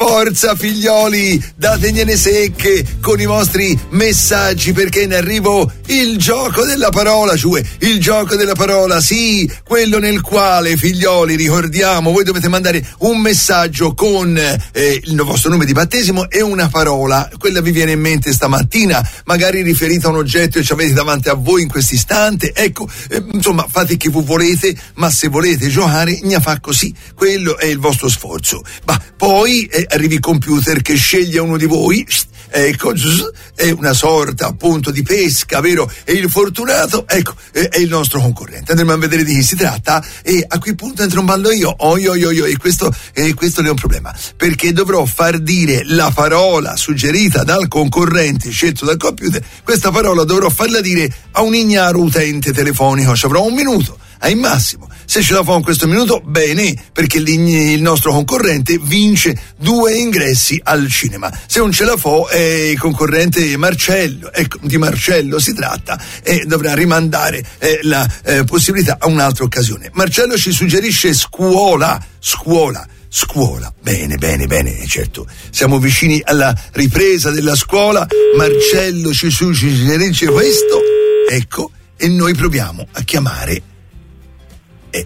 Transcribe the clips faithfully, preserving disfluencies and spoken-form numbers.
Forza figlioli, dategliene secche con i vostri messaggi, perché in arrivo il gioco della parola, cioè il gioco della parola, sì, quello nel quale, figlioli, ricordiamo, voi dovete mandare un messaggio con eh, il vostro nome di battesimo e una parola, quella vi viene in mente stamattina, magari riferita a un oggetto che ci avete davanti a voi in questo istante, ecco, eh, insomma, fate che voi volete, ma se volete giocare, gna fa così, quello è il vostro sforzo. Ma poi eh, arrivi il computer che sceglie uno di voi, ecco, è una sorta appunto di pesca, vero? E il fortunato, ecco, è il nostro concorrente. Andremo a vedere di chi si tratta e a quel punto entro in ballo io, oi oi oi oi, e questo, e questo è un problema, perché dovrò far dire la parola suggerita dal concorrente scelto dal computer, questa parola dovrò farla dire a un ignaro utente telefonico, ci avrò un minuto, al massimo. Se ce la fa in questo minuto, bene, perché il nostro concorrente vince due ingressi al cinema. Se non ce la fa, eh, il concorrente Marcello, ecco, di Marcello si tratta, e dovrà rimandare eh, la eh, possibilità a un'altra occasione. Marcello ci suggerisce scuola, scuola. Scuola, bene, bene, bene, certo, siamo vicini alla ripresa della scuola. Marcello ci suggerisce questo, ecco, e noi proviamo a chiamare. Eh.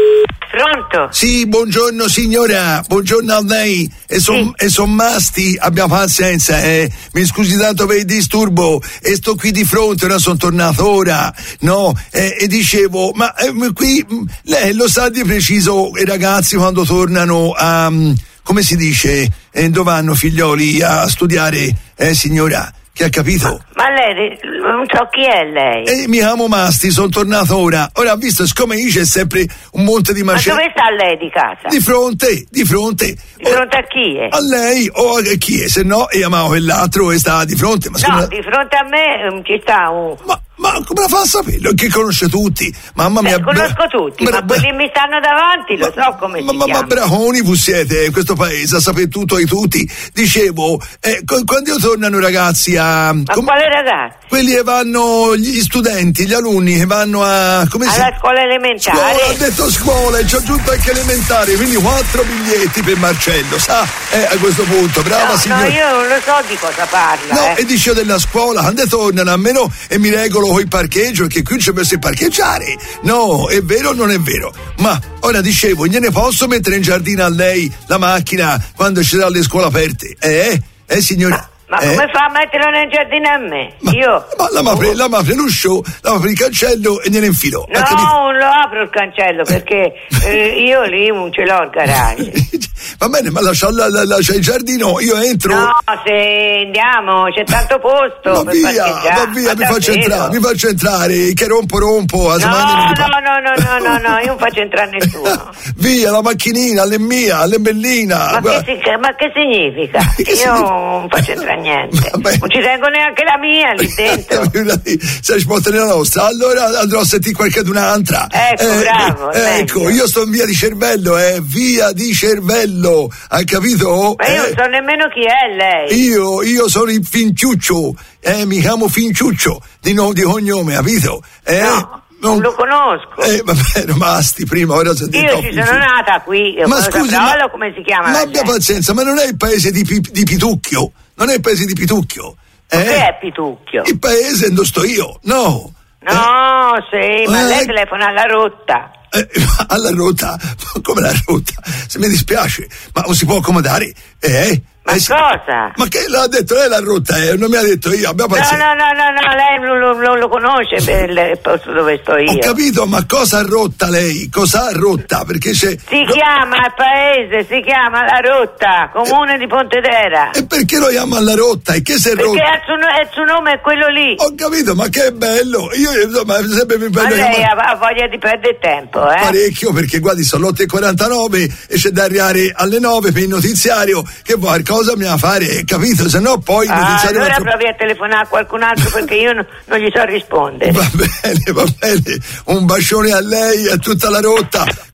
Pronto? Sì, buongiorno signora, buongiorno a lei. E son, sì. e son Masti, abbiamo pazienza, eh. Mi scusi tanto per il disturbo, e sto qui di fronte, ora sono tornato ora, no? Eh, e dicevo, ma eh, qui lei lo sa di preciso i ragazzi quando tornano a, come si dice, eh, dove vanno figlioli a studiare, eh signora? Che ha capito? Ma, ma lei, non so chi è lei. E mi chiamo Masti, sono tornato ora. Ora, ha visto, siccome io c'è sempre un monte di macelli. Ma dove sta lei di casa? Di fronte, di fronte. Di fronte a chi è? A lei o a chi è, se no io chiamavo quell'altro e stava di fronte. Ma no, di fronte a me um, ci sta un... Ma, ma come la fa a saperlo? Che conosce tutti? Mamma mia. Beh, conosco tutti, ma, ma quelli mi stanno davanti, lo ma, so come ma, si ma, chiama. Ma brahoni voi siete in questo paese, a sapere tutto di tutti. Dicevo, eh, quando tornano i ragazzi a... Ma com- quale ragazzi? Quelli che vanno, gli studenti, gli alunni che vanno a... come alla si... scuola elementare? Scuola, ho detto scuola, e ci ho aggiunto anche elementare, quindi quattro biglietti per Marcello, sa? Eh, a questo punto, brava no, signora. No, io non lo so di cosa parla. No, eh. e dicevo della scuola, quando tornano a meno e mi regolo col parcheggio, che qui ci ho messo a parcheggiare. No, è vero o non è vero? Ma ora dicevo, gliene posso mettere in giardino a lei la macchina quando ci saranno le scuole aperte? Eh? Eh signora? Ma eh? come fa a metterlo nel giardino a me? Ma, Io? Ma la apre, la apre l'uscio, la apre il cancello e gliene infilo. No, non lo apro il cancello perché eh, io lì non ce l'ho il garage. Va bene, ma lascia, la, la, lascia il giardino, io entro. No, se andiamo, c'è tanto posto. Ma per via, parcheggiare. ma via, ma mi faccio entrare, mi faccio entrare, che rompo rompo. No, no, no, no, no, no, no, io non faccio entrare nessuno. Via, la macchinina, è mia, è bellina. Ma che, si, ma che significa? Che io significa? non faccio entrare niente. Vabbè. Non ci tengo neanche la mia lì dentro. Se ci può tenere la nostra, allora andrò a sentire qualche un'altra. Ecco, eh, bravo. Eh, ecco, io sto in via di Cervello, eh, via di Cervello, hai capito? Ma io eh, non so nemmeno chi è lei. Io, io sono il Finciuccio, eh, mi chiamo Finciuccio, di, no, di cognome, capito? Eh? No. Non lo conosco. Eh, va bene, Masti, prima, ora sentite. Io ci sono nata qui. Ma scusi, ma, come si chiama? Ma abbia pazienza, ma non è il paese di, di Pitucchio? Non è il paese di Pitucchio? Eh? Eh? Che è Pitucchio? Il paese dove sto io, no. No, eh? sì, ma eh? lei telefona alla rotta. Eh, alla rotta? Come la rotta? Se mi dispiace, ma non si può accomodare? Eh? Ma eh, cosa? Ma che l'ha detto lei la rotta, eh? Non mi ha detto io, abbia pazienza. No, no, no, no, no, lei non lo, lo, lo conosce per il posto dove sto io. Ho capito, ma cosa ha rotta lei? Cosa ha rotta? Perché c'è... Si no... chiama il paese, si chiama La Rotta, comune eh... di Pontedera. E perché lo chiama La Rotta? E che se rotta? Perché il suo, il suo nome è quello lì. Ho capito, ma che bello! Io insomma sempre mi bello. Ma lei ha voglia di perdere tempo, eh? Parecchio, perché guardi, sono le otto e quarantanove e c'è da arrivare alle nove per il notiziario, che qualcosa mi ha a fare, capito? Se no poi il ah, notiziario... allora provi a telefonare a qualcun altro perché io no, non gli so rispondere. Va bene, va bene. Un bacione a lei e a tutta La Rotta.